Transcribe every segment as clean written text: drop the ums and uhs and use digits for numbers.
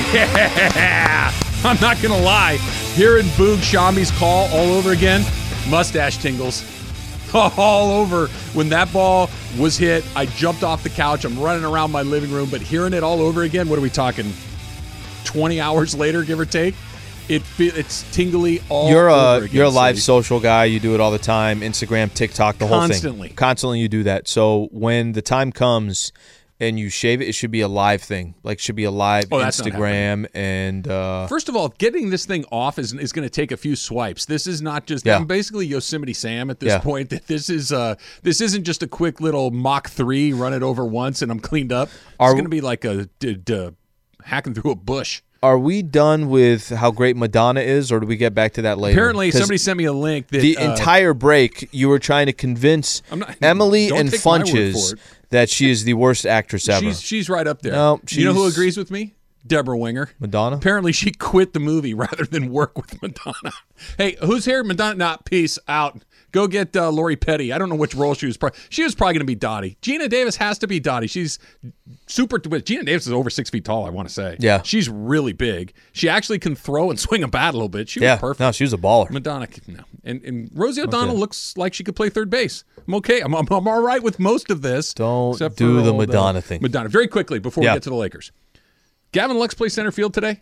Yeah! I'm not going to lie. Hearing Boog Shambi's call all over again, mustache tingles. All over. When that ball was hit, I jumped off the couch. I'm running around my living room, but hearing it all over again, what are we talking? 20 hours later, give or take? It's tingly all over again. You're a live social guy. You do it all the time. Instagram, TikTok, the whole thing. Constantly. Constantly you do that. So when the time comes and you shave it, it should be a live thing. Like, should be a live Instagram. And first of all, getting this thing off is going to take a few swipes. This is not just I'm basically Yosemite Sam at this point. That this isn't just a quick little Mach 3, run it over once and I'm cleaned up. It's going to be like a hacking through a bush. Are we done with how great Madonna is, or do we get back to that later? Apparently, somebody sent me a link. That, the entire break, you were trying to convince Emily and Funches that she is the worst actress ever. She's right up there. No, you know who agrees with me? Deborah Winger. Madonna? Apparently, she quit the movie rather than work with Madonna. Hey, who's here? Madonna? Nah, peace out. Go get Lori Petty. I don't know which role she was. She was probably going to be Dottie. Gina Davis has to be Dottie. She's super. Gina Davis is over 6 feet tall, I want to say. Yeah. She's really big. She actually can throw and swing a bat a little bit. She was perfect. No, she was a baller. Madonna, no. And Rosie O'Donnell looks like she could play third base. I'm okay. I'm all right with most of this. Don't do the Madonna thing. Madonna. Very quickly, before we get to the Lakers. Gavin Lux plays center field today?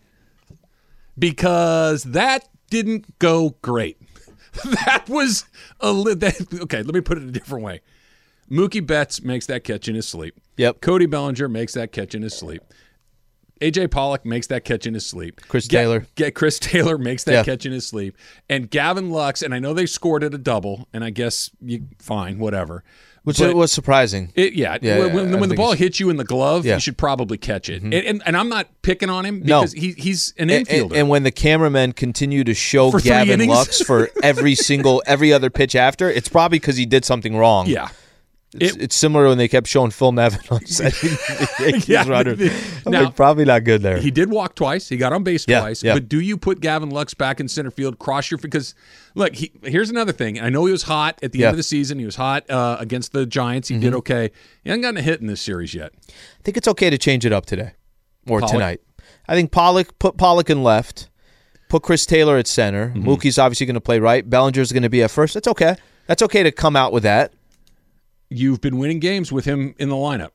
Because that didn't go great. That was okay, let me put it a different way. Mookie Betts makes that catch in his sleep. Yep. Cody Bellinger makes that catch in his sleep. A.J. Pollock makes that catch in his sleep. Chris Taylor makes that catch in his sleep. And Gavin Lux, and I know they scored at a double, and I guess fine, whatever. Which was surprising. When the ball hits you in the glove, you should probably catch it. Mm-hmm. And I'm not picking on him because he's an infielder. And when the cameramen continue to show Gavin Lux for every other pitch after, it's probably because he did something wrong. Yeah. It's similar when they kept showing Phil Nevin on set. Now, probably not good there. He did walk twice. He got on base twice. Yeah. But do you put Gavin Lux back in center field, because look, here's another thing. I know he was hot at the end of the season. He was hot against the Giants. He did okay. He hasn't gotten a hit in this series yet. I think it's okay to change it up today or tonight. I think put Pollock in left, put Chris Taylor at center. Mm-hmm. Mookie's obviously going to play right. Bellinger's going to be at first. That's okay. That's okay to come out with that. You've been winning games with him in the lineup.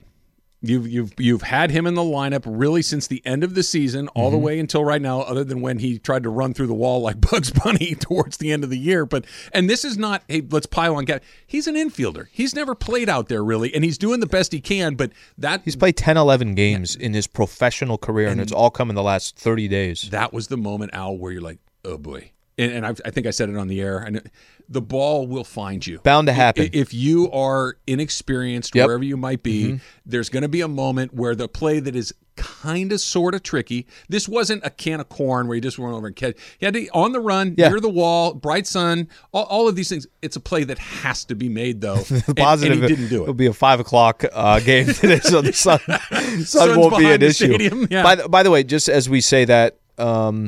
You've had him in the lineup really since the end of the season, all the way until right now, other than when he tried to run through the wall like Bugs Bunny towards the end of the year. And this is not, hey, let's pile on Gavin. He's an infielder. He's never played out there really, and he's doing the best he can. But he's played 10, 11 games in his professional career, and it's all come in the last 30 days. That was the moment, Al, where you're like, oh boy. And I think I said it on the air. And the ball will find you. Bound to happen. If you are inexperienced, wherever you might be, there's going to be a moment where the play that is kind of sort of tricky. This wasn't a can of corn where you just went over and catch. You had to on the run, near the wall, bright sun, all of these things. It's a play that has to be made, though. and he didn't do it. It'll be a 5 o'clock game today, so the sun won't be an issue. By the way, just as we say that, what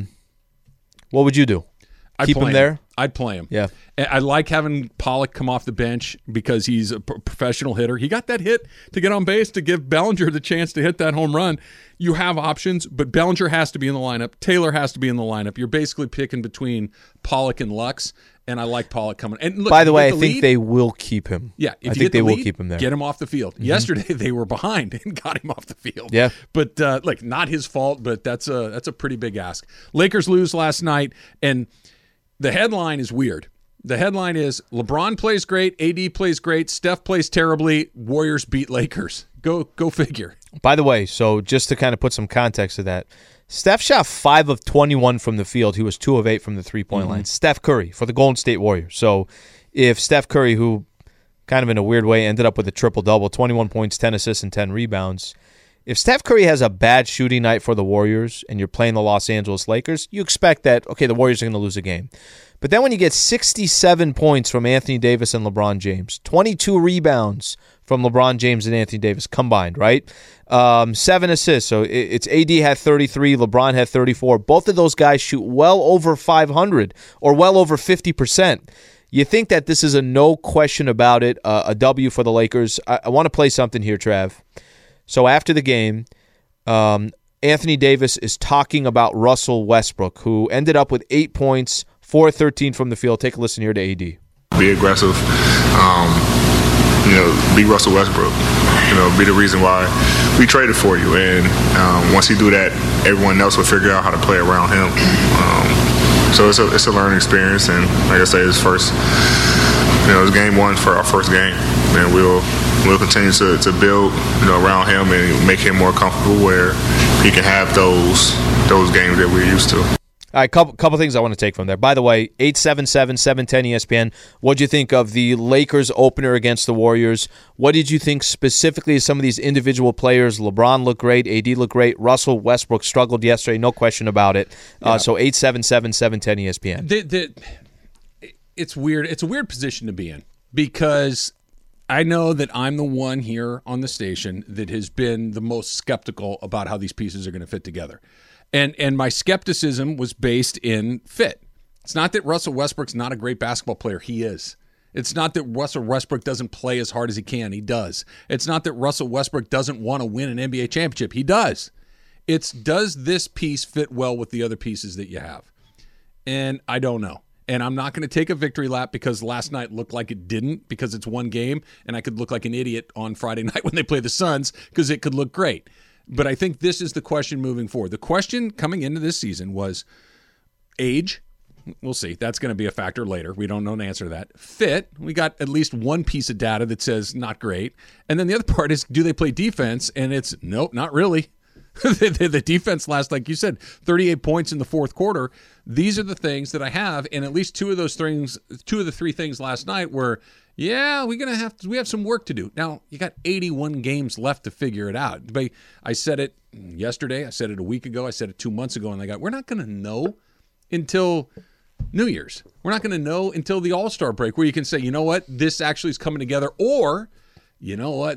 would you do? Keep him there? I'd play him. Yeah. I like having Pollock come off the bench because he's a professional hitter. He got that hit to get on base to give Bellinger the chance to hit that home run. You have options, but Bellinger has to be in the lineup. Taylor has to be in the lineup. You're basically picking between Pollock and Lux, and I like Pollock coming. And look, by the way, I think they will keep him. Yeah, I think they will keep him there. Get him off the field. Mm-hmm. Yesterday they were behind and got him off the field. Yeah, but not his fault. But that's a pretty big ask. Lakers lose last night, and the headline is weird. The headline is LeBron plays great, AD plays great, Steph plays terribly, Warriors beat Lakers. Go figure. By the way, so just to kind of put some context to that, Steph shot 5 of 21 from the field. He was 2 of 8 from the three-point line. Steph Curry for the Golden State Warriors. So if Steph Curry, who kind of in a weird way ended up with a triple-double, 21 points, 10 assists, and 10 rebounds, if Steph Curry has a bad shooting night for the Warriors and you're playing the Los Angeles Lakers, you expect that, okay, the Warriors are going to lose a game. But then when you get 67 points from Anthony Davis and LeBron James, 22 rebounds from LeBron James and Anthony Davis combined, right? 7 assists. So it's AD had 33, LeBron had 34. Both of those guys shoot well over 500 or well over 50%. You think that this is a no question about it, a W for the Lakers. I want to play something here, Trav. So after the game, Anthony Davis is talking about Russell Westbrook, who ended up with 8 points, 4-13 from the field. Take a listen here to AD. Be aggressive, be Russell Westbrook. Be the reason why we traded for you. And once you do that, everyone else will figure out how to play around him. So it's a learning experience, and like I say, it's it's game one for our first game, and we'll continue to build around him and make him more comfortable where he can have those games that we're used to. All right, couple things I want to take from there. By the way, 877-710 ESPN. What did you think of the Lakers opener against the Warriors? What did you think specifically of some of these individual players? LeBron looked great. AD looked great. Russell Westbrook struggled yesterday, no question about it. Yeah. So 877-710 ESPN. It's weird. It's a weird position to be in because I know that I'm the one here on the station that has been the most skeptical about how these pieces are going to fit together. And my skepticism was based in fit. It's not that Russell Westbrook's not a great basketball player. He is. It's not that Russell Westbrook doesn't play as hard as he can. He does. It's not that Russell Westbrook doesn't want to win an NBA championship. He does. It's does this piece fit well with the other pieces that you have? And I don't know. And I'm not going to take a victory lap because last night looked like it didn't because it's one game, and I could look like an idiot on Friday night when they play the Suns because it could look great. But I think this is the question moving forward. The question coming into this season was age. We'll see. That's going to be a factor later. We don't know the answer to that. Fit. We got at least one piece of data that says not great. And then the other part is, do they play defense? And it's, nope, not really. The defense last, like you said, 38 points in the fourth quarter. These are the things that I have. And at least two of the three things last night were, yeah, we have some work to do. Now, you got 81 games left to figure it out. But I said it yesterday. I said it a week ago. I said it 2 months ago. And we're not going to know until New Year's. We're not going to know until the All-Star break where you can say, you know what, this actually is coming together. Or, you know what,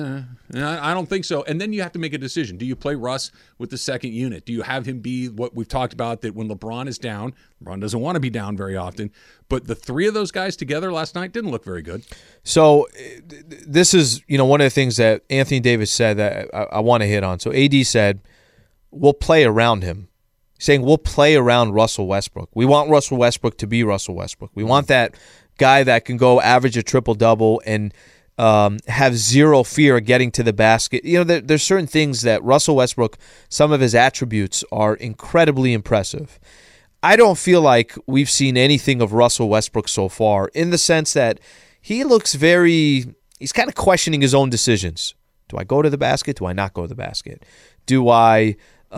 I don't think so. And then you have to make a decision. Do you play Russ with the second unit? Do you have him be what we've talked about, that when LeBron is down, LeBron doesn't want to be down very often, but the three of those guys together last night didn't look very good. So this is, one of the things that Anthony Davis said that I want to hit on. So AD said, we'll play around him. Saying we'll play around Russell Westbrook. We want Russell Westbrook to be Russell Westbrook. We want that guy that can go average a triple-double and have zero fear of getting to the basket. There's certain things that Russell Westbrook, some of his attributes are incredibly impressive. I don't feel like we've seen anything of Russell Westbrook so far in the sense that he looks he's kind of questioning his own decisions. Do I go to the basket? Do I not go to the basket? Do I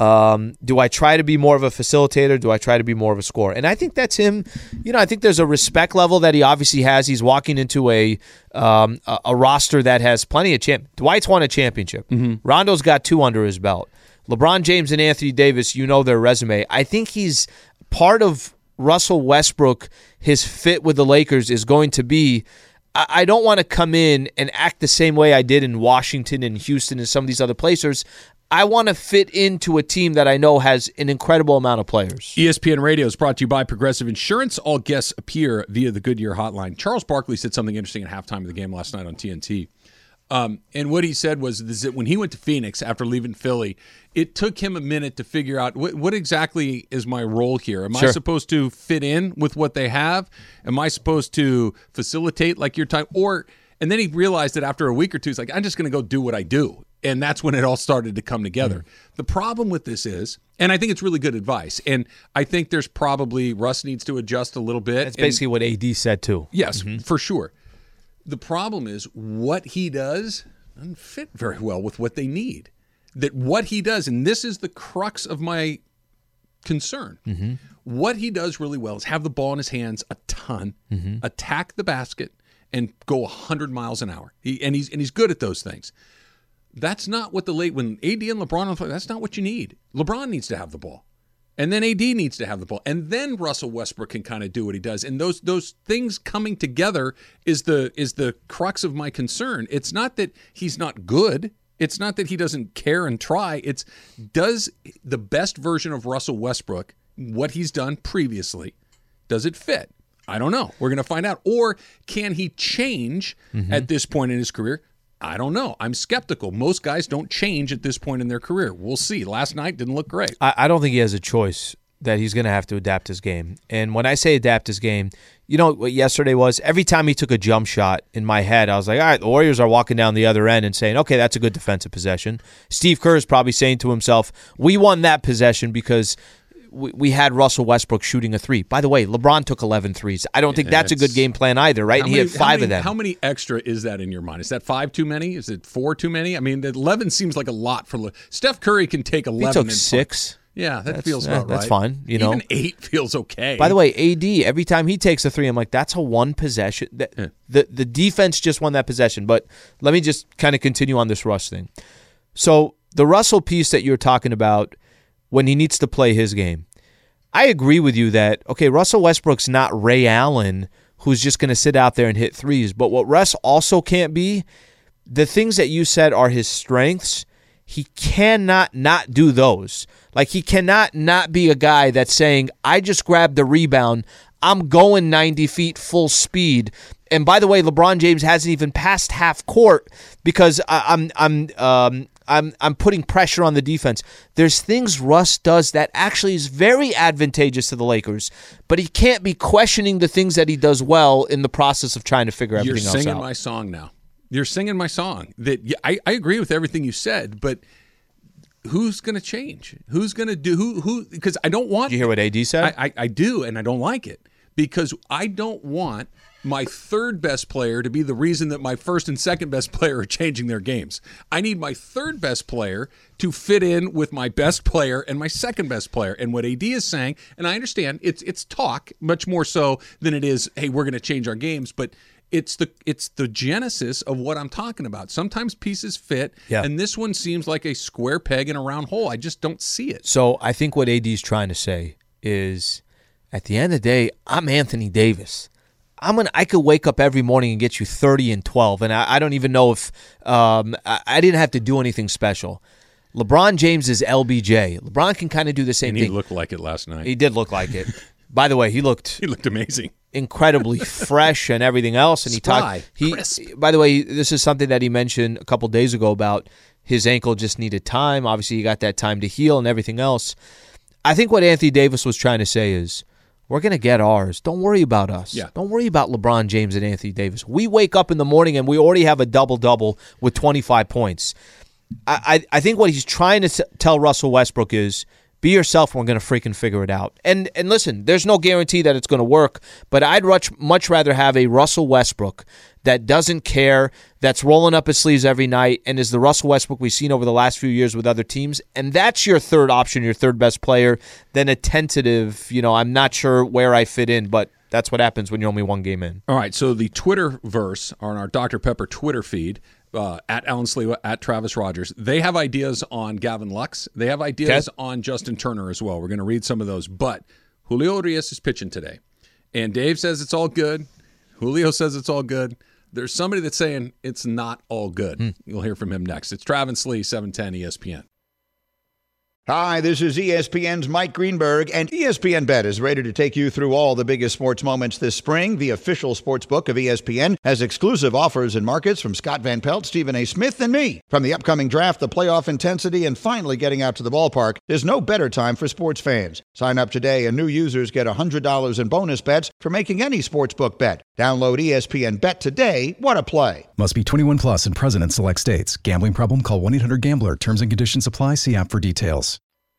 try to be more of a facilitator? Do I try to be more of a scorer? And I think that's him. I think there's a respect level that he obviously has. He's walking into a roster that has plenty of champions. Dwight's won a championship. Mm-hmm. Rondo's got 2 under his belt. LeBron James and Anthony Davis, their resume. I think he's part of Russell Westbrook. His fit with the Lakers is going to be, I don't want to come in and act the same way I did in Washington and Houston and some of these other places. I want to fit into a team that I know has an incredible amount of players. ESPN Radio is brought to you by Progressive Insurance. All guests appear via the Goodyear hotline. Charles Barkley said something interesting at halftime of the game last night on TNT. And what he said was that when he went to Phoenix after leaving Philly, it took him a minute to figure out what exactly is my role here. Am I supposed to fit in with what they have? Am I supposed to facilitate like your time? And then he realized that after a week or two, he's like, I'm just going to go do what I do. And that's when it all started to come together. The problem with this is, and I think it's really good advice, and I think there's probably Russ needs to adjust a little bit. That's basically what AD said too. Yes, for sure. The problem is what he does doesn't fit very well with what they need. That what he does, and this is the crux of my concern, what he does really well is have the ball in his hands a ton, attack the basket, and go 100 miles an hour. He's good at those things. That's not what when AD and LeBron, that's not what you need. LeBron needs to have the ball. And then AD needs to have the ball. And then Russell Westbrook can kind of do what he does. And those things coming together is the crux of my concern. It's not that he's not good. It's not that he doesn't care and try. It's does the best version of Russell Westbrook, what he's done previously, does it fit? I don't know. We're going to find out. Or can he change at this point in his career? I don't know. I'm skeptical. Most guys don't change at this point in their career. We'll see. Last night didn't look great. I don't think he has a choice that he's going to have to adapt his game. And when I say adapt his game, you know what yesterday was? Every time he took a jump shot in my head, I was like, all right, the Warriors are walking down the other end and saying, okay, that's a good defensive possession. Steve Kerr is probably saying to himself, we won that possession because we had Russell Westbrook shooting a three. By the way, LeBron took 11 threes. I don't think that's a good game plan either, right? And he had 5 of them. How many extra is that in your mind? Is that 5 too many? Is it 4 too many? I mean, 11 seems like a lot for Steph Curry can take 11. He took 6. Yeah, that feels about right. That's fine. You know, even 8 feels okay. By the way, AD, every time he takes a three, I'm like, that's a one possession. The defense just won that possession. But let me just kind of continue on this Russ thing. So the Russell piece that you're talking about when he needs to play his game, I agree with you that, okay, Russell Westbrook's not Ray Allen who's just going to sit out there and hit threes. But what Russ also can't be, the things that you said are his strengths, he cannot not do those. Like, he cannot not be a guy that's saying, I just grabbed the rebound, I'm going 90 feet full speed. And by the way, LeBron James hasn't even passed half court because I'm putting pressure on the defense. There's things Russ does that actually is very advantageous to the Lakers, but he can't be questioning the things that he does well in the process of trying to figure everything else out. You're singing my song now. You're singing my song. I agree with everything you said, but who's going to change? Who's going to do who? Because I don't want. Did you hear what AD said? I do, and I don't like it because I don't want my third best player to be the reason that my first and second best player are changing their games. I need my third best player to fit in with my best player and my second best player. And what AD is saying, and I understand it's talk much more so than it is, hey, we're going to change our games, but it's the genesis of what I'm talking about. Sometimes pieces fit, and this one seems like a square peg in a round hole. I just don't see it. So I think what AD's trying to say is, at the end of the day, I'm Anthony Davis. I could wake up every morning and get you 30 and 12, and I don't even know if I didn't have to do anything special. LeBron James is LBJ. LeBron can kind of do the same thing. And he looked like it last night. He did look like it. By the way, he looked amazing, incredibly fresh and everything else. And crisp. By the way, this is something that he mentioned a couple days ago about his ankle just needed time. Obviously, he got that time to heal and everything else. I think what Anthony Davis was trying to say is, we're going to get ours. Don't worry about us. Yeah. Don't worry about LeBron James and Anthony Davis. We wake up in the morning and we already have a double-double with 25 points. I think what he's trying to tell Russell Westbrook is, be yourself, and we're going to freaking figure it out. And listen, there's no guarantee that it's going to work, but I'd much rather have a Russell Westbrook that doesn't care, that's rolling up his sleeves every night, and is the Russell Westbrook we've seen over the last few years with other teams, and that's your third option, your third best player, than a tentative, I'm not sure where I fit in, but that's what happens when you're only one game in. All right, so the Twitterverse on our Dr. Pepper Twitter feed, at Alan Sliwa, at Travis Rogers, they have ideas on Gavin Lux. They have ideas on Justin Turner as well. We're going to read some of those, but Julio Urias is pitching today, and Dave says it's all good. Julio says it's all good. There's somebody that's saying it's not all good. You'll hear from him next. It's Travis Lee, 710 ESPN. Hi, this is ESPN's Mike Greenberg, and ESPN Bet is ready to take you through all the biggest sports moments this spring. The official sports book of ESPN has exclusive offers and markets from Scott Van Pelt, Stephen A. Smith, and me. From the upcoming draft, the playoff intensity, and finally getting out to the ballpark, there's no better time for sports fans. Sign up today, and new users get $100 in bonus bets for making any sportsbook bet. Download ESPN Bet today. What a play. Must be 21 plus and present in select states. Gambling problem? Call 1-800-GAMBLER. Terms and conditions apply. See app for details.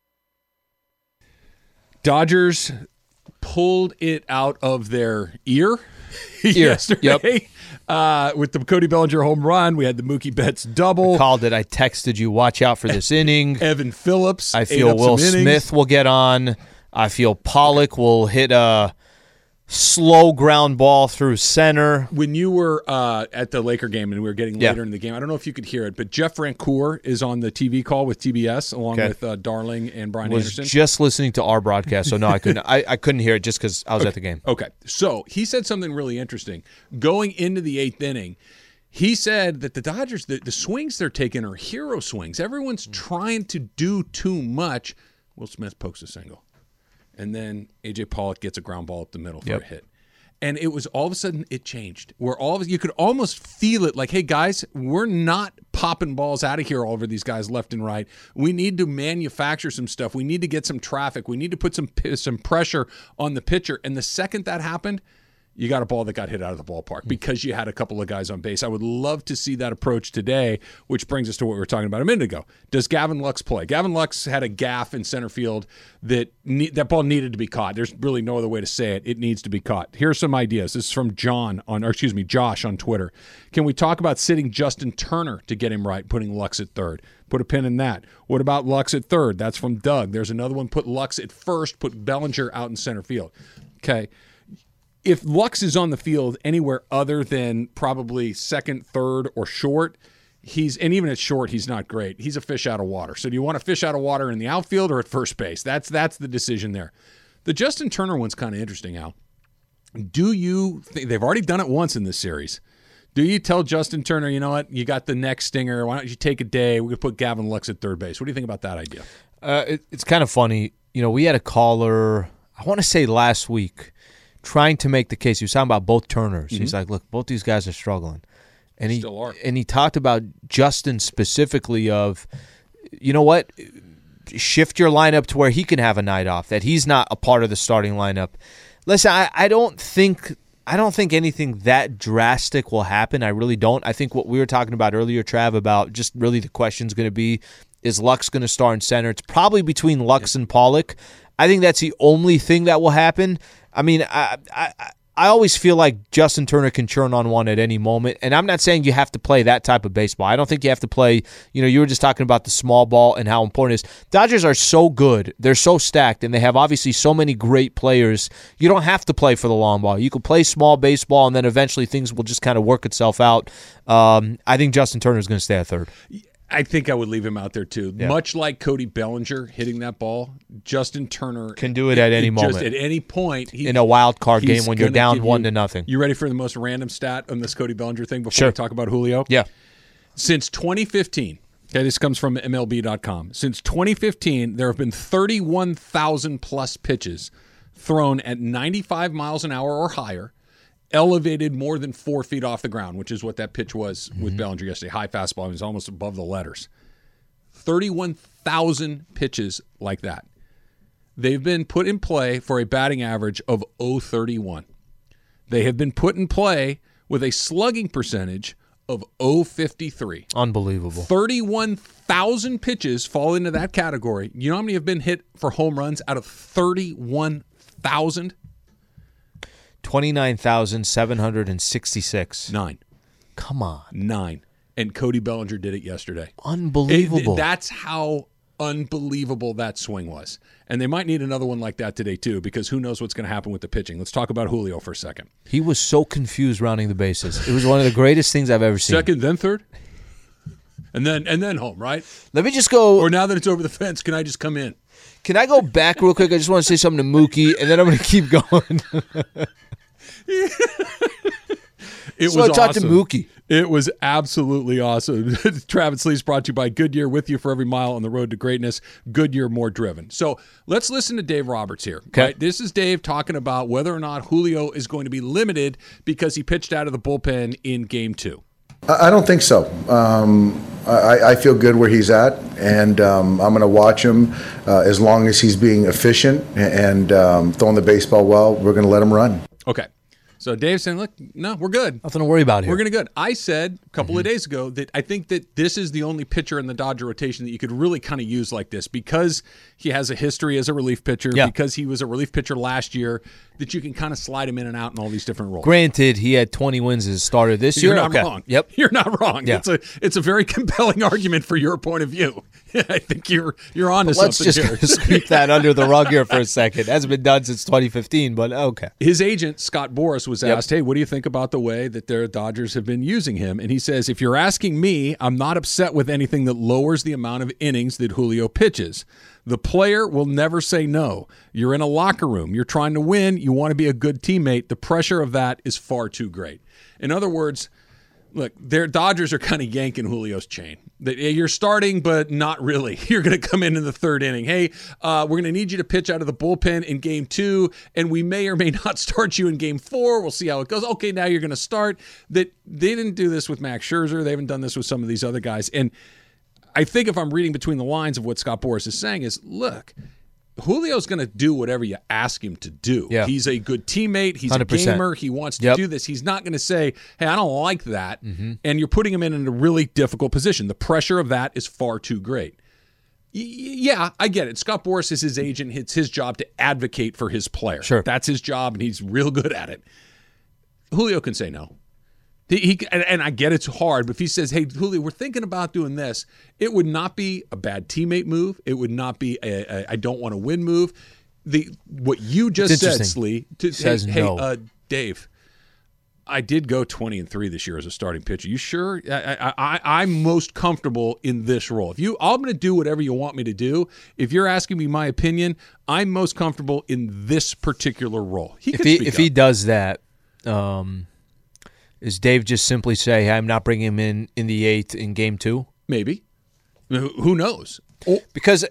Dodgers pulled it out of their ear yesterday. With the Cody Bellinger home run. We had the Mookie Betts double. I called it. I texted you, watch out for this inning. Evan Phillips. I feel Will Smith will get on. I feel Pollock will hit a slow ground ball through center. When you were at the Laker game and we were getting later in the game, I don't know if you could hear it, but Jeff Francoeur is on the TV call with TBS along with Darling and Brian Anderson. I was just listening to our broadcast, so no, I couldn't. I couldn't hear it just because I was at the game. Okay, so he said something really interesting. Going into the eighth inning, he said that the Dodgers, the swings they're taking are hero swings. Everyone's trying to do too much. Will Smith pokes a single. And then A.J. Pollock gets a ground ball up the middle for a hit. And it was all of a sudden it changed. Where you could almost feel it like, hey guys, we're not popping balls out of here all over these guys left and right. We need to manufacture some stuff. We need to get some traffic. We need to put some pressure on the pitcher. And the second that happened, you got a ball that got hit out of the ballpark because you had a couple of guys on base. I would love to see that approach today, which brings us to what we were talking about a minute ago. Does Gavin Lux play? Gavin Lux had a gaff in center field that ball needed to be caught. There's really no other way to say it. It needs to be caught. Here's some ideas. This is from Josh on Twitter. Can we talk about sitting Justin Turner to get him right, putting Lux at third? Put a pin in that. What about Lux at third? That's from Doug. There's another one. Put Lux at first. Put Bellinger out in center field. Okay. If Lux is on the field anywhere other than probably second, third, or short, and even at short, he's not great. He's a fish out of water. So do you want a fish out of water in the outfield or at first base? That's the decision there. The Justin Turner one's kind of interesting, Al. Do you think they've already done it once in this series? Do you tell Justin Turner, you know what, you got the next stinger. Why don't you take a day? We could put Gavin Lux at third base. What do you think about that idea? It's kind of funny. We had a caller, I want to say last week, trying to make the case. He was talking about both Turners. Mm-hmm. He's like, look, both these guys are struggling. And Still are. And he talked about Justin specifically of, you know what, shift your lineup to where he can have a night off, that he's not a part of the starting lineup. Listen, I don't think anything that drastic will happen. I really don't. I think what we were talking about earlier, Trav, about just really the question's going to be, is Lux going to start in center? It's probably between Lux and Pollock. I think that's the only thing that will happen. I mean, I always feel like Justin Turner can churn on one at any moment, and I'm not saying you have to play that type of baseball. I don't think you have to play, you were just talking about the small ball and how important it is. Dodgers are so good. They're so stacked, and they have obviously so many great players. You don't have to play for the long ball. You can play small baseball, and then eventually things will just kind of work itself out. I think Justin Turner is going to stay at third. I think I would leave him out there too. Yeah. Much like Cody Bellinger hitting that ball, Justin Turner can do it at any moment. Just at any point. In a wild card game when you're down 1-0. You ready for the most random stat on this Cody Bellinger thing before Sure. we talk about Julio? Yeah. Since 2015, okay, this comes from MLB.com. Since 2015, there have been 31,000 plus pitches thrown at 95 miles an hour or higher, elevated more than 4 feet off the ground, which is what that pitch was with Bellinger yesterday. High fastball. It was almost above the letters. 31,000 pitches like that. They've been put in play for a batting average of .031. They have been put in play with a slugging percentage of .053. Unbelievable. 31,000 pitches fall into that category. You know how many have been hit for home runs out of 31,000? 29,766. 9. Come on. 9. And Cody Bellinger did it yesterday. Unbelievable. That's how unbelievable that swing was. And they might need another one like that today, too, because who knows what's going to happen with the pitching. Let's talk about Julio for a second. He was so confused rounding the bases. It was one of the greatest things I've ever seen. Second, then third? And then home, right? Let me just go. Or now that it's over the fence, can I just come in? Can I go back real quick? I just want to say something to Mookie, and then I'm going to keep going. It was awesome. Talk to Mookie. It was absolutely awesome. Travis Lee's brought to you by Goodyear, with you for every mile on the road to greatness. Goodyear, more driven. So let's listen to Dave Roberts here. Okay. Right? This is Dave talking about whether or not Julio is going to be limited because he pitched out of the bullpen in Game 2. I don't think so. I feel good where he's at, and I'm going to watch him as long as he's being efficient and throwing the baseball well. We're going to let him run. Okay. So Dave's saying, look, no, we're good. Nothing to worry about here. We're going to good. I said a couple of days ago that I think that this is the only pitcher in the Dodger rotation that you could really kind of use like this because he has a history as a relief pitcher, because he was a relief pitcher last year, that you can kind of slide him in and out in all these different roles. Granted, he had 20 wins as a starter this year. You're not wrong. Yep. You're not wrong. Yeah. It's a very compelling argument for your point of view. I think you're on to Let's something just here. sweep that under the rug here for a second. It hasn't been done since 2015, but okay. His agent, Scott Boras, was asked, hey, what do you think about the way that their Dodgers have been using him? And he says, if you're asking me, I'm not upset with anything that lowers the amount of innings that Julio pitches. The player will never say no. You're in a locker room. You're trying to win. You want to be a good teammate. The pressure of that is far too great. In other words, Look, their Dodgers are kind of yanking Julio's chain. You're starting, but not really. You're going to come in the third inning. Hey, we're going to need you to pitch out of the bullpen in game 2, and we may or may not start you in game 4. We'll see how it goes. Okay, now you're going to start. They didn't do this with Max Scherzer. They haven't done this with some of these other guys. And I think if I'm reading between the lines of what Scott Boras is saying is, look, Julio's going to do whatever you ask him to do. Yeah. He's a good teammate. He's 100%. A gamer. He wants to do this. He's not going to say, hey, I don't like that. And you're putting him in a really difficult position. The pressure of that is far too great. Yeah, I get it. Scott Boras is his agent. It's his job to advocate for his player. Sure. That's his job, and he's real good at it. Julio can say no. And I get it's hard, but if he says, hey, Julio, we're thinking about doing this, it would not be a bad teammate move. It would not be a I don't want to win move. What you just said, Slee, says no. Hey, Dave, I did go 20-3 this year as a starting pitcher. You sure? I'm most comfortable in this role. I'm going to do whatever you want me to do. If you're asking me my opinion, I'm most comfortable in this particular role. If he does that, is Dave just simply say, hey, I'm not bringing him in the 8th in game 2? Maybe. Who knows? Because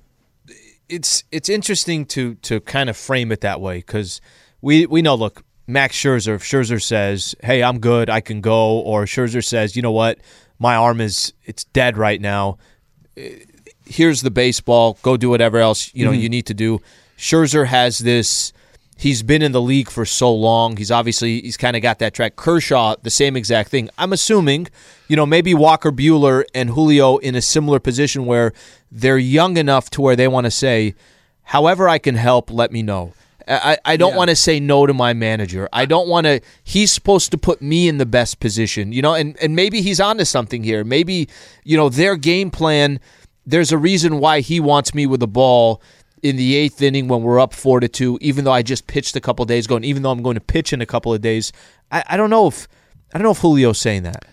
it's interesting to kind of frame it that way, because we know, look, Max Scherzer, if Scherzer says, hey, I'm good, I can go, or Scherzer says, you know what, my arm it's dead right now, here's the baseball, go do whatever else you need to do. Scherzer has this. He's been in the league for so long. He's kind of got that track. Kershaw, the same exact thing. I'm assuming, maybe Walker Buehler and Julio in a similar position where they're young enough to where they want to say, however I can help, let me know. I don't want to say no to my manager. I don't want to. He's supposed to put me in the best position, and maybe he's onto something here. Maybe, their game plan, there's a reason why he wants me with the ball in the 8th inning when we're up 4-2, even though I just pitched a couple of days ago, and even though I'm going to pitch in a couple of days. I don't know if Julio's saying that.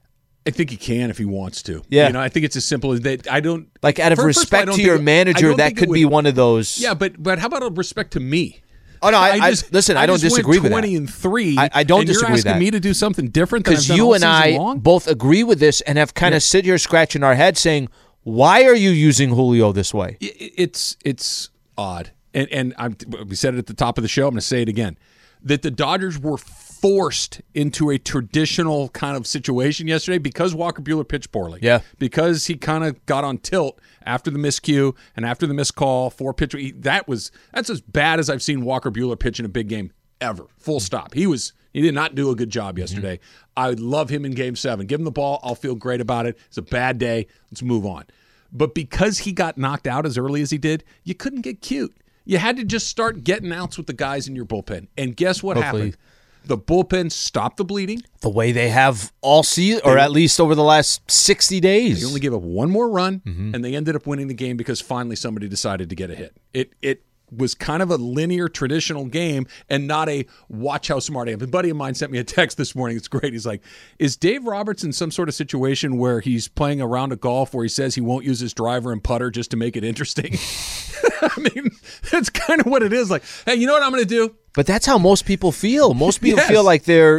I think he can if he wants to. Yeah. I think it's as simple as that. I don't like out of respect to your manager. That could be one of those. Yeah, but how about a respect to me? Oh no, listen. I don't disagree with that. 20-3. I don't disagree with that. You're asking me to do something different because you and I both agree with this and have kind of sit here scratching our head saying, why are you using Julio this way? It's odd, and we said it at the top of the show. I'm going to say it again, that the Dodgers were forced into a traditional kind of situation yesterday because Walker Buehler pitched poorly. Yeah, because he kind of got on tilt after the miscue and after the missed call, 4-pitch. That's as bad as I've seen Walker Buehler pitch in a big game ever. Full stop. He did not do a good job yesterday. I would love him in Game 7. Give him the ball. I'll feel great about it. It's a bad day. Let's move on. But because he got knocked out as early as he did, you couldn't get cute. You had to just start getting outs with the guys in your bullpen. And guess what happened? The bullpen stopped the bleeding. The way they have all season, or at least over the last 60 days. They only gave up one more run, and they ended up winning the game because finally somebody decided to get a hit. It was kind of a linear, traditional game and not a watch how smart I am. A buddy of mine sent me a text this morning. It's great. He's like, is Dave Roberts in some sort of situation where he's playing a round of golf where he says he won't use his driver and putter just to make it interesting? I mean, that's kind of what it is. Like, hey, you know what I'm going to do? But that's how most people feel. Most people feel like they're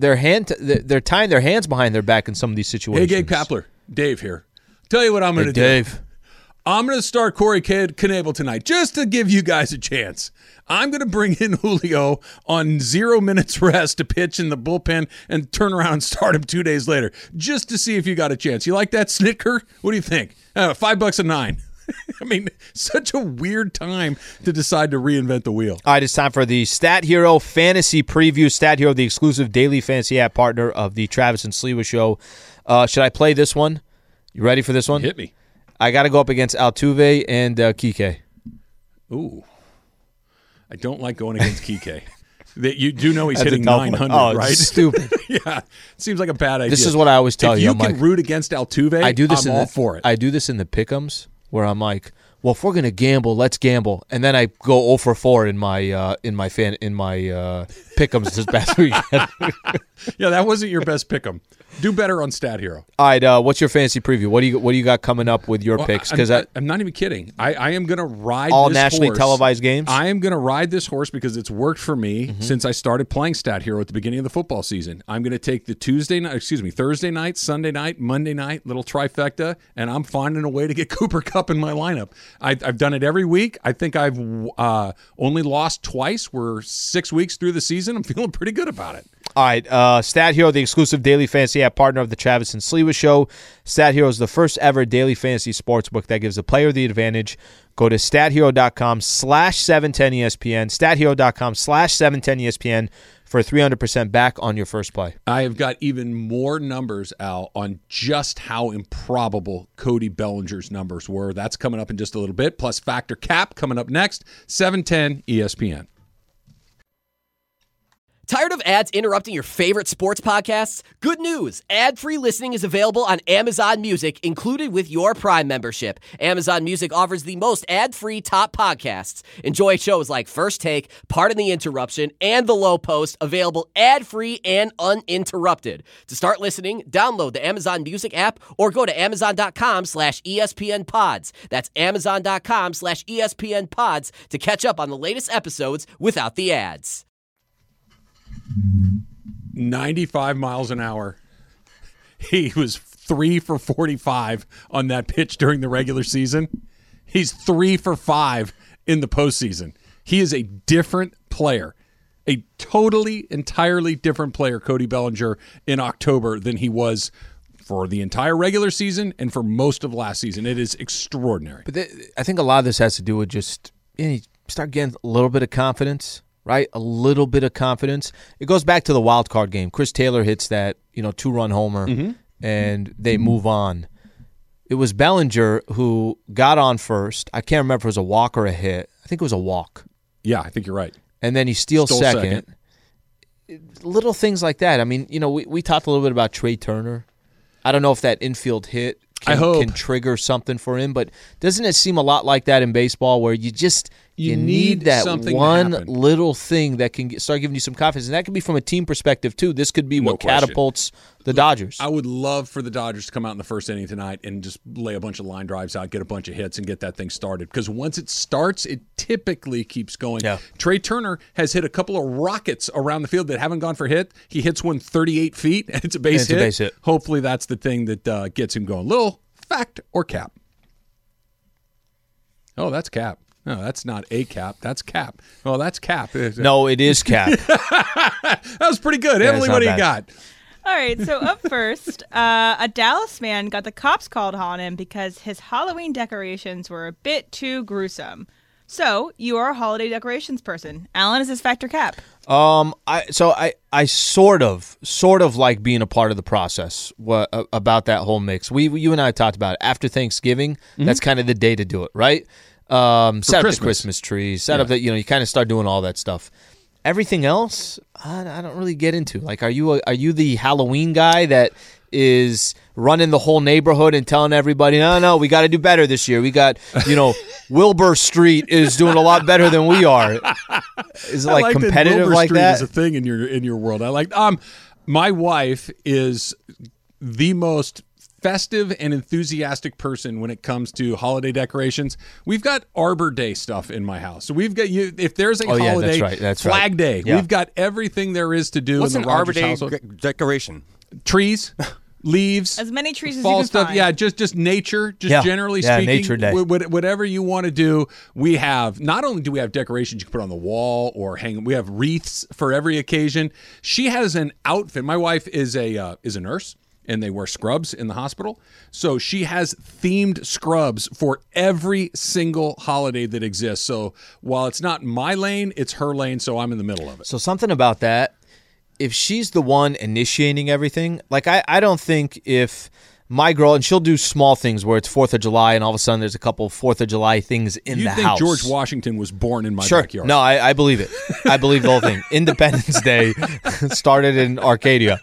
tying their hands behind their back in some of these situations. Hey, Gabe Kapler, Dave here. Tell you what I'm going to do. Dave. I'm going to start Corey Knebel tonight just to give you guys a chance. I'm going to bring in Julio on 0 minutes rest to pitch in the bullpen and turn around and start him 2 days later just to see if you got a chance. You like that, Snitker? What do you think? $5 a 9. I mean, such a weird time to decide to reinvent the wheel. All right, it's time for the Stat Hero Fantasy Preview. Stat Hero, the exclusive daily fantasy app partner of the Travis and Sliwa Show. Should I play this one? You ready for this one? Hit me. I got to go up against Altuve and Kike. Ooh. I don't like going against Kike. You do know he's hitting 900, right? Stupid. Yeah. Seems like a bad idea. This is what I always tell you. If you can root against Altuve, I'm all for it. I do this in the pick'ems where I'm like, well, if we're going to gamble, let's gamble. And then I go 0 for 4 in my pick'em pick'ems this past weekend. Yeah, that wasn't your best pick 'em. Do better on Stat Hero. All right, what's your fantasy preview? What do you got coming up with your picks? Because I'm not even kidding. I am going to ride all this nationally horse. televised games. I am going to ride this horse because it's worked for me since I started playing Stat Hero at the beginning of the football season. I'm going to take the Thursday night, Sunday night, Monday night, little trifecta, and I'm finding a way to get Cooper Kupp in my lineup. I've done it every week. I think I've only lost twice. We're 6 weeks through the season. I'm feeling pretty good about it. All right, Stat Hero, the exclusive daily fantasy app partner of the Travis and Sliwa Show. Stat Hero is the first ever daily fantasy sportsbook that gives the player the advantage. Go to stathero.com/710ESPN, stathero.com/710ESPN for 300% back on your first play. I have got even more numbers, Al, on just how improbable Cody Bellinger's numbers were. That's coming up in just a little bit, plus Factor Cap coming up next, 710 ESPN. Tired of ads interrupting your favorite sports podcasts? Good news! Ad-free listening is available on Amazon Music, included with your Prime membership. Amazon Music offers the most ad-free top podcasts. Enjoy shows like First Take, Pardon the Interruption, and The Low Post, available ad-free and uninterrupted. To start listening, download the Amazon Music app or go to amazon.com/ESPN Pods. That's amazon.com/ESPN Pods to catch up on the latest episodes without the ads. 95 miles an hour. He was 3 for 45 on that pitch during the regular season. He's 3 for 5 in the postseason. He is a different player, a totally, entirely different player, Cody Bellinger, in October than he was for the entire regular season and for most of last season. It is extraordinary. But I think a lot of this has to do with just you start getting a little bit of confidence. Right, a little bit of confidence. It goes back to the wild card game. Chris Taylor hits that 2-run homer, and they move on. It was Bellinger who got on first. I can't remember if it was a walk or a hit. I think it was a walk. Yeah, I think you're right. And then he steals second. Little things like that. I mean, we talked a little bit about Trey Turner. I don't know if that infield hit can trigger something for him, but doesn't it seem a lot like that in baseball where you need that one little thing that can start giving you some confidence? And that could be from a team perspective, too. This could be what catapults the Dodgers. I would love for the Dodgers to come out in the first inning tonight and just lay a bunch of line drives out, get a bunch of hits, and get that thing started. Because once it starts, it typically keeps going. Yeah. Trey Turner has hit a couple of rockets around the field that haven't gone for hit. He hits one 38 feet, and it's a base hit. Hopefully that's the thing that gets him going. Little fact or cap? Oh, that's cap. No, that's not a cap. That's cap. Oh, that's cap. No, it is cap. That was pretty good. Emily, what do you got? All right, so up first, a Dallas man got the cops called on him because his Halloween decorations were a bit too gruesome. So, you are a holiday decorations person. Alan, is this Factor Cap? I sort of like being a part of the process about that whole mix. You and I talked about it. After Thanksgiving, that's kind of the day to do it, right? Set up the Christmas tree, set up that, you kind of start doing all that stuff. Everything else, I don't really get into. Like, are you the Halloween guy that is running the whole neighborhood and telling everybody, no, we got to do better this year. We got, Wilbur Street is doing a lot better than we are. Is it like competitive that like Street that? Is a thing in your world. I like. My wife is the most festive and enthusiastic person when it comes to holiday decorations. We've got Arbor Day stuff in my house. So we've got if there's a holiday that's Flag Day, yeah. We've got everything there is to do. What's in the an Arbor Rogers Day household. decoration? Trees. Leaves, as many trees as fall you can stuff. find. Yeah, just nature. Generally speaking, nature day. Whatever you want to do, we have. Not only do we have decorations you can put on the wall or hang, we have wreaths for every occasion. She has an outfit. My wife is a nurse, and they wear scrubs in the hospital. So she has themed scrubs for every single holiday that exists. So while it's not my lane, it's her lane. So I'm in the middle of it. So something about that. If she's the one initiating everything, like I don't think if my girl, and she'll do small things where it's 4th of July and all of a sudden there's a couple of 4th of July things in the house. You think George Washington was born in my backyard? No, I believe it. I believe the whole thing. Independence Day started in Arcadia.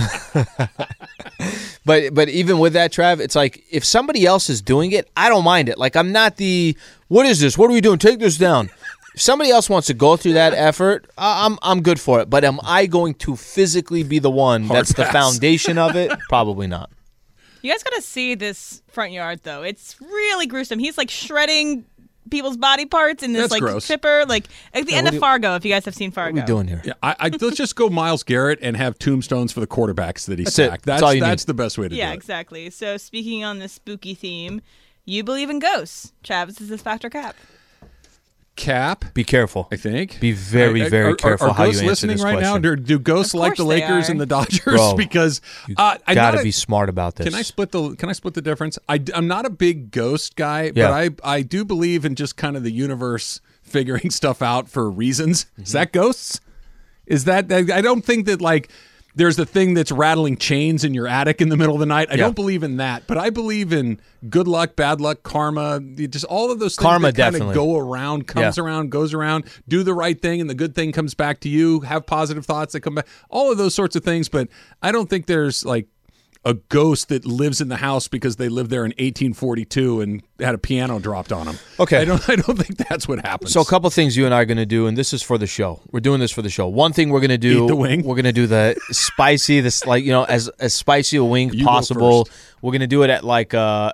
But even with that, Trav, it's like if somebody else is doing it, I don't mind it. Like I'm not what is this? What are we doing? Take this down. If somebody else wants to go through that effort, I'm good for it. But am I going to physically be the one that's the foundation of it? Probably not. You guys got to see this front yard, though. It's really gruesome. He's like shredding people's body parts in this gross. chipper, like at the end of Fargo. If you guys have seen Fargo, What are we doing here? Yeah, let's just go Myles Garrett and have tombstones for the quarterbacks that he sacked. That's all you need. That's the best way to do it. Yeah, exactly. So speaking on the spooky theme, you believe in ghosts. Travis, is this fact or cap? Cap. Be careful. I think. Be very, very careful are how you ghosts answer listening this right question. now? Do ghosts like the course they Lakers are. and the Dodgers? Bro, Because got to be smart about this. Can I split the difference? I'm not a big ghost guy, Yeah. but I do believe in just kind of the universe figuring stuff out for reasons. Is that ghosts? Is that I don't think that like there's a thing that's rattling chains in your attic in the middle of the night. I don't believe in that, but I believe in good luck, bad luck, karma, just all of those things Karma, that kind of definitely. go around, comes around, goes around, do the right thing, and the good thing comes back to you, have positive thoughts that come back, all of those sorts of things, but I don't think there's like a ghost that lives in the house because they lived there in 1842 and had a piano dropped on them. Okay. I don't think that's what happens. So a couple things you and I are going to do, and this is for the show. We're doing this for the show. One thing we're going to do, Eat the wing. We're going to do the spicy, as spicy a wing You go possible. first. We're going to do it at like a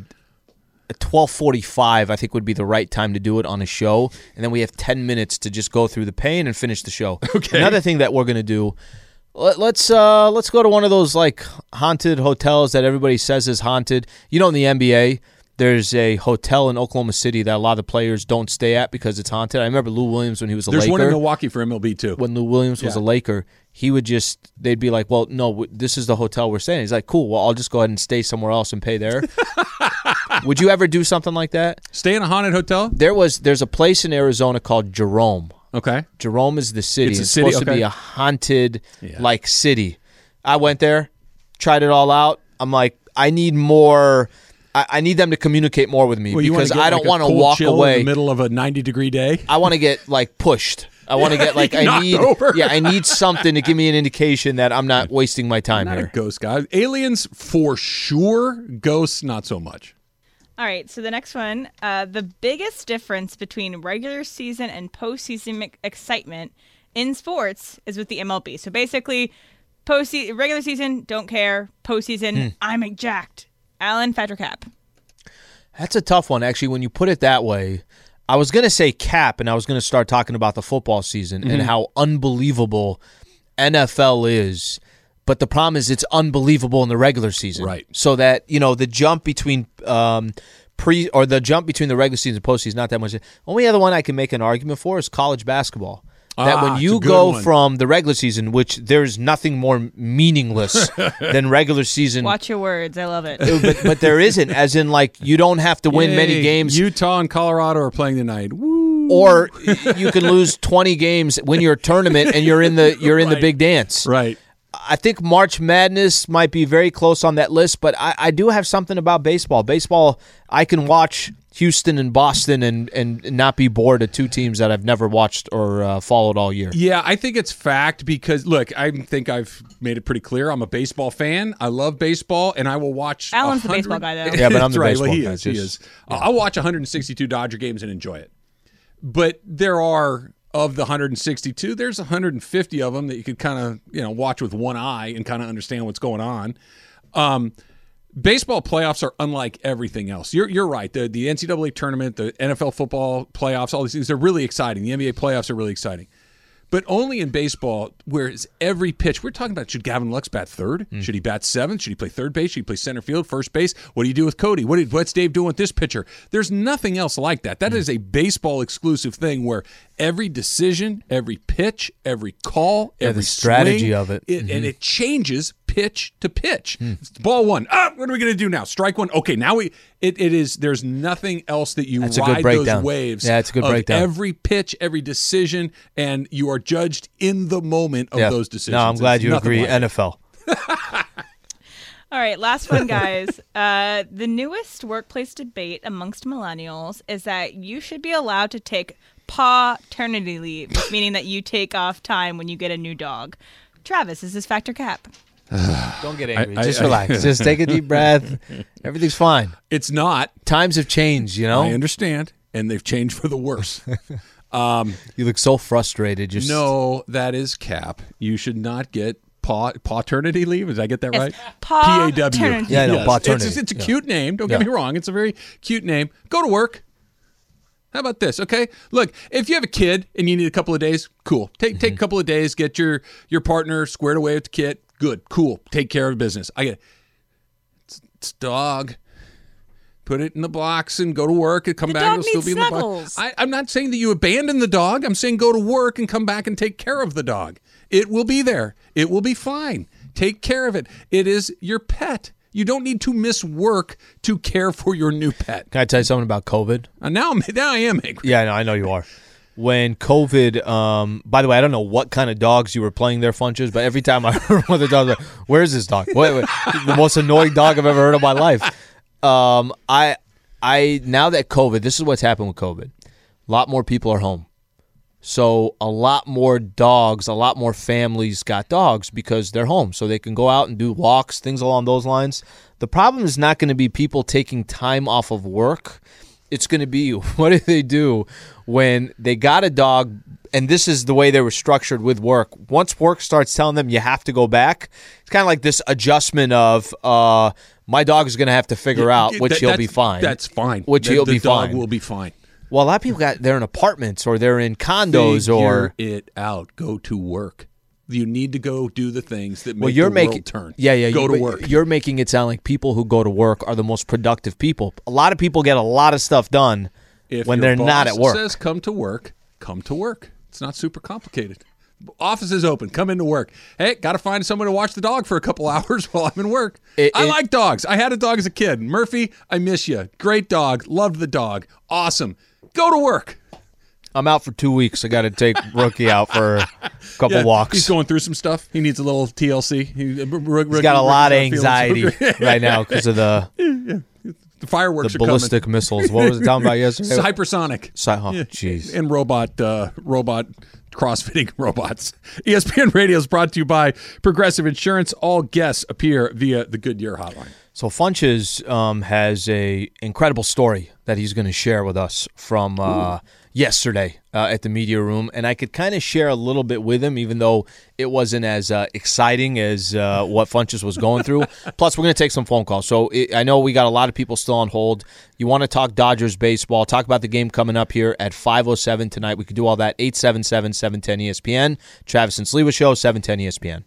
12:45. I think would be the right time to do it on a show, and then we have 10 minutes to just go through the pain and finish the show. Okay. Another thing that we're going to do. Let's go to one of those like haunted hotels that everybody says is haunted. You know, in the NBA, there's a hotel in Oklahoma City that a lot of the players don't stay at because it's haunted. I remember Lou Williams when he was a There's Laker. one in Milwaukee for MLB too. When Lou Williams was a Laker, they'd be like, well, no, this is the hotel we're staying. He's like, cool, well, I'll just go ahead and stay somewhere else and pay there. Would you ever do something like that? Stay in a haunted hotel? There's a place in Arizona called Jerome. Okay. Jerome is the city. It's a It's city, supposed to okay. be a haunted like city. I went there, tried it all out. I'm like, I need more. I need them to communicate more with me Well, you wanna because get, I don't like, a want to cold walk chill away. in the middle of a 90-degree day. I want to get like pushed. I want to get like Knocked over. I need something to give me an indication that I'm not wasting my time Not here. a ghost guy. Aliens for sure. Ghosts not so much. All right, so the next one, the biggest difference between regular season and postseason excitement in sports is with the MLB. So basically, regular season, don't care. Postseason, I'm jacked. Alan, fact or cap? That's a tough one, actually. When you put it that way, I was going to say cap, and I was going to start talking about the football season and how unbelievable NFL is. But the problem is it's unbelievable in the regular season. Right. So that, the jump between the jump between the regular season and postseason is not that much. Only other one I can make an argument for is college basketball. That when it's you a good go one. from the regular season, which there's nothing more meaningless than regular season. Watch your words. I love it. But there isn't, as in like you don't have to win many Yay. games. Utah and Colorado are playing tonight. Woo. Or you can lose 20 games, win your tournament, and you're in the big dance. Right. I think March Madness might be very close on that list, but I do have something about baseball. Baseball, I can watch Houston and Boston and not be bored of two teams that I've never watched or followed all year. Yeah, I think it's fact because, look, I think I've made it pretty clear. I'm a baseball fan. I love baseball, and I will watch Alan's the 100 baseball guy, though. Yeah, but I'm That's the right. baseball Well, he guy. is. He is. I'll watch 162 Dodger games and enjoy it. But there are, of the 162, there's 150 of them that you could kind of, watch with one eye and kind of understand what's going on. Baseball playoffs are unlike everything else. You're right. The NCAA tournament, the NFL football playoffs, all these things are really exciting. The NBA playoffs are really exciting. But only in baseball, whereas every pitch, we're talking about, should Gavin Lux bat third? Should he bat seventh? Should he play third base? Should he play center field, first base? What do you do with Cody? What's Dave doing with this pitcher? There's nothing else like that. That is a baseball exclusive thing where every decision, every pitch, every call, every the strategy swing, of it. and it changes pitch to pitch. Ball one. What are we going to do now? Strike one. Okay, now it is. There's nothing else that you That's a good ride breakdown. those waves. Yeah, it's a good of breakdown. Every pitch, every decision, and you are judged in the moment of those decisions. No, I'm glad It's you nothing agree. like it. NFL. All right, last one, guys. The newest workplace debate amongst millennials is that you should be allowed to take paternity leave, meaning that you take off time when you get a new dog. Travis, is this fact or cap? Don't get angry. Just relax. Just take a deep breath. Everything's fine. It's not. Times have changed, I understand, and they've changed for the worse. You look so frustrated. Just No, that is cap. You should not get paternity leave. Did I get that Yes, right? paternity. PAW. Yeah, I know, paternity. It's a Yeah. cute name. Don't get me wrong. It's a very cute name. Go to work. How about this? Okay, look, if you have a kid and you need a couple of days, cool. Take a couple of days. Get your partner squared away with the kid. Good, cool. Take care of business. I get it. It's dog. Put it in the box and go to work and come The back. dog It'll still needs be in the snuggles. box. I'm not saying that you abandon the dog. I'm saying go to work and come back and take care of the dog. It will be there. It will be fine. Take care of it. It is your pet. You don't need to miss work to care for your new pet. Can I tell you something about COVID? Now I am angry. Yeah, I know you are. When COVID, by the way, I don't know what kind of dogs you were playing there, Funches, but every time I heard one of the dogs, like, where's this dog? Wait, the most annoying dog I've ever heard of my life. I now that COVID, this is what's happened with COVID. A lot more people are home. So a lot more dogs, a lot more families got dogs because they're home. So they can go out and do walks, things along those lines. The problem is not going to be people taking time off of work. It's going to be, what do they do when they got a dog, and this is the way they were structured with work. Once work starts telling them you have to go back, it's kind of like this adjustment of my dog is going to have to figure out, which he'll be fine. That's fine. Which he'll be The dog fine. will be fine. Well, a lot of people they're in apartments or they're in condos or Figure it out. Go to work. You need to go do the things that make you're the making world turn. Yeah. Go but to work. You're making it sound like people who go to work are the most productive people. A lot of people get a lot of stuff done If when your they're not boss at work. says come to work, come to work. It's not super complicated. Office is open. Come into work. Hey, got to find someone to watch the dog for a couple hours while I'm in work. I like dogs. I had a dog as a kid. Murphy, I miss you. Great dog. Loved the dog. Awesome. Go to work. I'm out for 2 weeks. I got to take Rookie out for a couple walks. He's going through some stuff. He needs a little TLC. He's got a lot of anxiety right now because of the fireworks are ballistic missiles. What was it talking about yesterday? Hypersonic. Jeez. And robot crossfitting robots. ESPN Radio is brought to you by Progressive Insurance. All guests appear via the Goodyear hotline. So Funches has a incredible story that he's going to share with us from yesterday at the media room, and I could kind of share a little bit with him, even though it wasn't as exciting as what Funches was going through. Plus, we're going to take some phone calls. So I know we got a lot of people still on hold. You want to talk Dodgers baseball, talk about the game coming up here at 5:07 tonight. We could do all that, 877-710-ESPN. Travis and Sliwa Show, 710 ESPN.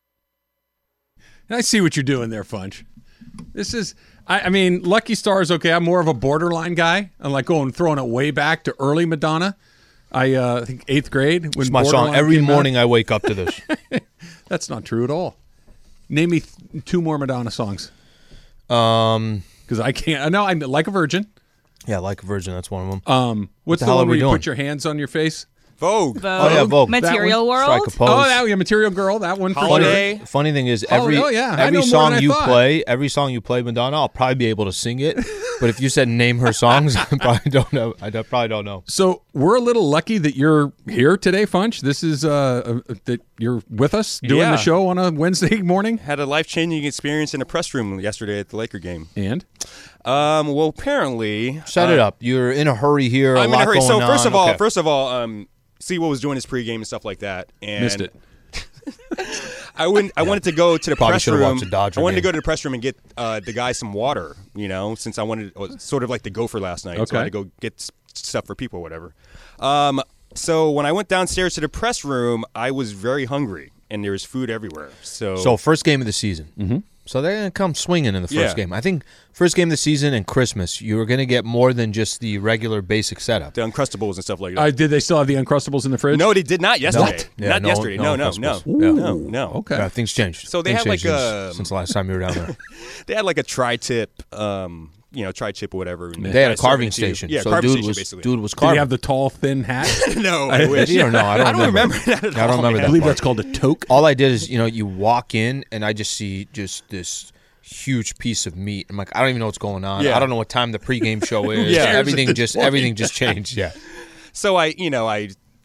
I see what you're doing there, Funch. This is, I mean, Lucky Star is okay. I'm more of a borderline guy. I'm like throwing it way back to early Madonna. I think 8th grade. When It's my song. Borderline Every came morning out. I wake up to this. That's not true at all. Name me 2 more Madonna songs. Because I can't. I know I Like a Virgin. Yeah, Like a Virgin. That's one of them. What's the the hell one are where we you doing? put your hands on your face? Vogue. Oh, yeah, Vogue. Material World. Strike a pose. Oh, that Material Girl. That one. For Holiday. sure. Funny thing is, I every know more than song I you thought. play, Madonna, I'll probably be able to sing it. But if you said name her songs, I probably don't know. I probably don't know. So we're a little lucky that you're here today, Funch. This is that you're with us doing Yeah. the show on a Wednesday morning. Had a life-changing experience in a press room yesterday at the Laker game. And Well, apparently, Set it up. You're in a hurry here. I'm a lot in a hurry. Going So on. first of all, Sliwa was doing his pregame and stuff like that, and missed it. I wanted to go to the Probably press should've room. watched the Dodger I wanted to game. go to the press room and get the guy some water. Since I wanted, sort of like the Gopher last night. So Okay. I had to go get stuff for people, or whatever. So when I went downstairs to the press room, I was very hungry, and there was food everywhere. So first game of the season. Mm-hmm. So they're going to come swinging in the first Yeah. game. I think first game of the season and Christmas, you are going to get more than just the regular basic setup. the Uncrustables and stuff like that. Did they still have the Uncrustables in the fridge? No, they did not yesterday. Yeah, Not no- yesterday. no No. Uncrustables. No. Okay. Yeah, things changed. So they Things had like changed a- since the last time you were down there. They had like a tri-tip, tri-tip or whatever. and They had a served carving it to you. station. Yeah, so carving dude station, was basically. dude was Did carving. he have the tall, thin hat? No, I wish. Did he or no? I don't remember. that at I don't all, remember man. I that. believe part. that's called a toque. All I did is, you walk in and I just see just this huge piece of meat. I'm like, I don't even know what's going on. Yeah. I don't know what time the pregame show is. Yeah. Everything just changed. Yeah. So I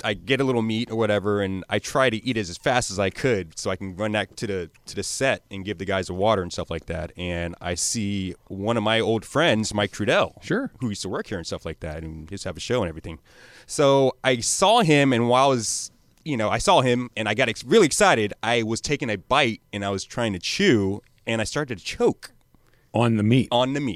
I get a little meat or whatever, and I try to eat it as fast as I could so I can run back to the set and give the guys the water and stuff like that. And I see one of my old friends, Mike Trudell, Sure, who used to work here and stuff like that, and used to have a show and everything. So I saw him, and while I saw him, and I got really excited. I was taking a bite, and I was trying to chew, and I started to choke on the meat.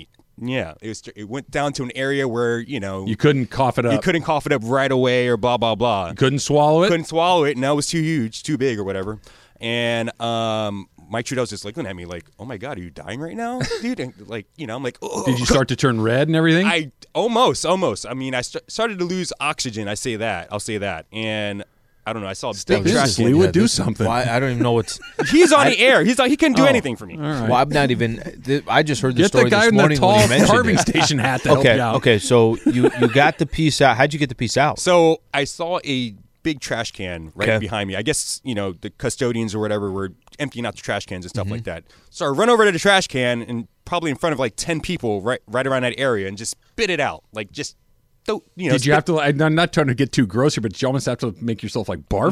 Yeah, it went down to an area where, you couldn't cough it up. You couldn't cough it up right away or blah, blah, blah. You couldn't swallow it? Couldn't swallow it, and that was too huge, too big or whatever. And Mike Trudell's just looking at me like, oh, my God, are you dying right now, dude? And I'm like, oh. Did you start to turn red and everything? Almost. I mean, I started to lose oxygen. I'll say that. And I don't know. I saw a big trash can. Lee would do something. Well, I don't even know what's. He's on the air. He's like, he couldn't do anything for me. All right. Well, I'm not even. I just heard the story Get the guy this in morning the tall when you mentioned carving it. station hat to help you out. Okay, so you got the piece out. How'd you get the piece out? So I saw a big trash can right behind me. I guess, the custodians or whatever were emptying out the trash cans and stuff like that. So I run over to the trash can and probably in front of like 10 people right around that area and just spit it out. Like just. Did you have to? I'm not trying to get too gross here, but did you almost have to make yourself like barf?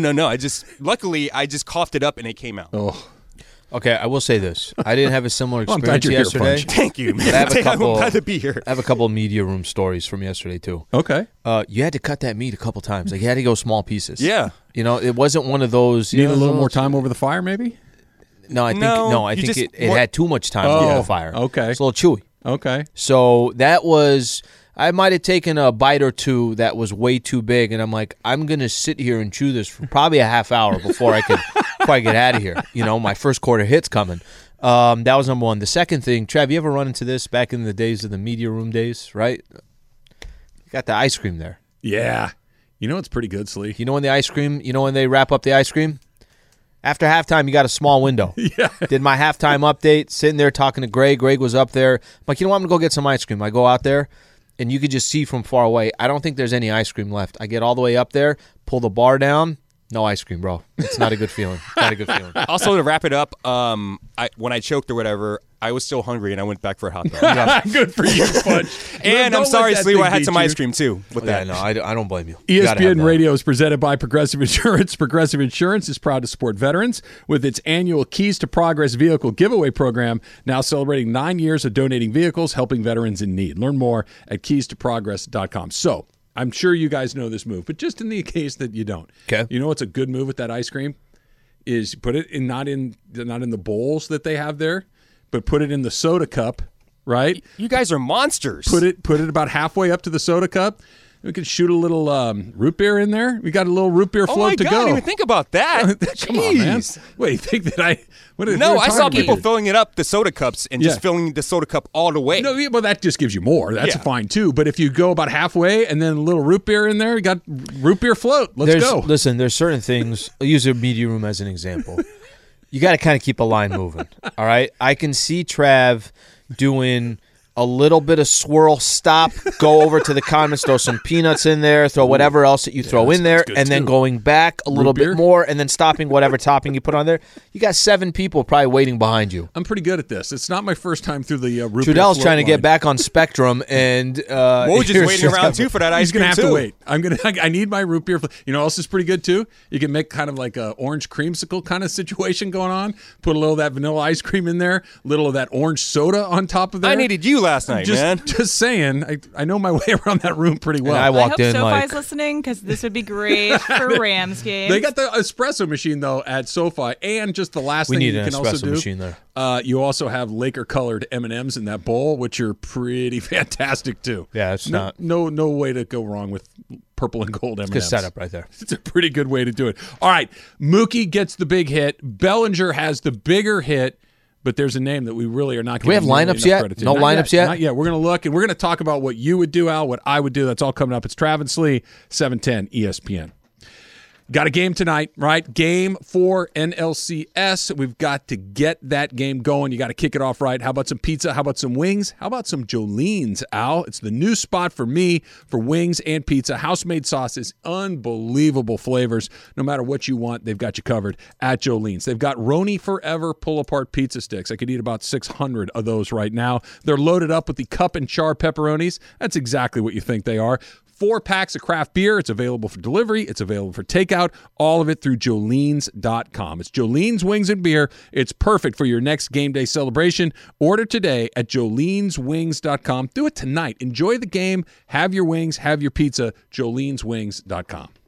No. Luckily, I just coughed it up and it came out. Oh. Okay, I will say this. I didn't have a similar experience yesterday. Thank you, man. I'm glad to be here. I have a couple of media room stories from yesterday too. Okay. You had to cut that meat a couple times. Like you had to go small pieces. Yeah. It wasn't one of those. Need a little more time over the fire, maybe. No, I think it had too much time over the fire. Okay. It's a little chewy. Okay. So that was. I might have taken a bite or two that was way too big, and I'm like, I'm gonna sit here and chew this for probably a half hour before I get out of here. My first quarter hit's coming. That was number one. The second thing, Trav, you ever run into this back in the days of the media room days, right? You got the ice cream there. Yeah. It's pretty good, Slee. When the ice cream, when they wrap up the ice cream? After halftime, you got a small window. Yeah. Did my halftime update, sitting there talking to Greg. Greg was up there. I'm like, I'm going to go get some ice cream. I go out there. And you could just see from far away. I don't think there's any ice cream left. I get all the way up there, pull the bar down. No ice cream, bro. It's not a good feeling. Also, to wrap it up, when I choked or whatever, I was still hungry and I went back for a hot dog. Good for you, Fudge. And I'm sorry, Slee, I had some ice cream too with that. No, I don't blame you. ESPN Radio is presented by Progressive Insurance. Progressive Insurance is proud to support veterans with its annual Keys to Progress vehicle giveaway program, now celebrating 9 years of donating vehicles, helping veterans in need. Learn more at keystoprogress.com. So, I'm sure you guys know this move, but just in the case that you don't. Okay. You know what's a good move with that ice cream? Is put it in not in the bowls that they have there, but put it in the soda cup, right? You guys are monsters. Put it about halfway up to the soda cup. We could shoot a little root beer in there. We got a little root beer float to go. I didn't even think about that. Come on, man. Wait, you think that I... No, I saw people filling it up, the soda cups, and just filling the soda cup all the way. No, well, that just gives you more. That's fine, too. But if you go about halfway and then a little root beer in there, you got root beer float. Let's go. Listen, there's certain things. I'll use a media room as an example. You got to kind of keep a line moving, all right? I can see Trav doing a little bit of swirl, stop, go over to the condiments, throw some peanuts in there, throw whatever else that you throw in there, and then going back a little bit more, and then stopping whatever topping you put on there. You got 7 people probably waiting behind you. I'm pretty good at this. It's not my first time through the root beer Trudell's trying to line. get back on Spectrum, and Woj is waiting around too for that ice cream. He's gonna have to wait. I need my root beer. You know what else is pretty good too? You can make kind of like a orange creamsicle kind of situation going on. Put a little of that vanilla ice cream in there, a little of that orange soda on top of there. I needed you last night, man. Just saying, I know my way around that room pretty well. And I walked in SoFi's listening because this would be great for Rams games. They got the espresso machine though at SoFi, and just the last thing you can also do. Machine there. You also have Laker-colored M&Ms in that bowl, which are pretty fantastic too. Yeah, it's not no way to go wrong with purple and gold M&Ms. Good setup right there. It's a pretty good way to do it. All right, Mookie gets the big hit. Bellinger has the bigger hit. But there's a name that we really are not going to do we have lineups yet? No lineups yet? Not yet. We're going to look, and we're going to talk about what you would do, Al, what I would do. That's all coming up. It's Travis Lee, 710 ESPN. Got a game tonight, right? Game for NLCS. We've got to get that game going. You got to kick it off right. How about some pizza? How about some wings? How about some Jolene's, Al? It's the new spot for me for wings and pizza. House-made sauces, unbelievable flavors. No matter what you want, they've got you covered at Jolene's. They've got Roni Forever pull-apart pizza sticks. I could eat about 600 of those right now. They're loaded up with the cup and char pepperonis. That's exactly what you think they are. 4 packs of craft beer. It's available for delivery. It's available for takeout. All of it through Jolene's.com. It's Jolene's Wings and Beer. It's perfect for your next game day celebration. Order today at Jolene'sWings.com. Do it tonight. Enjoy the game. Have your wings. Have your pizza. Jolene'sWings.com.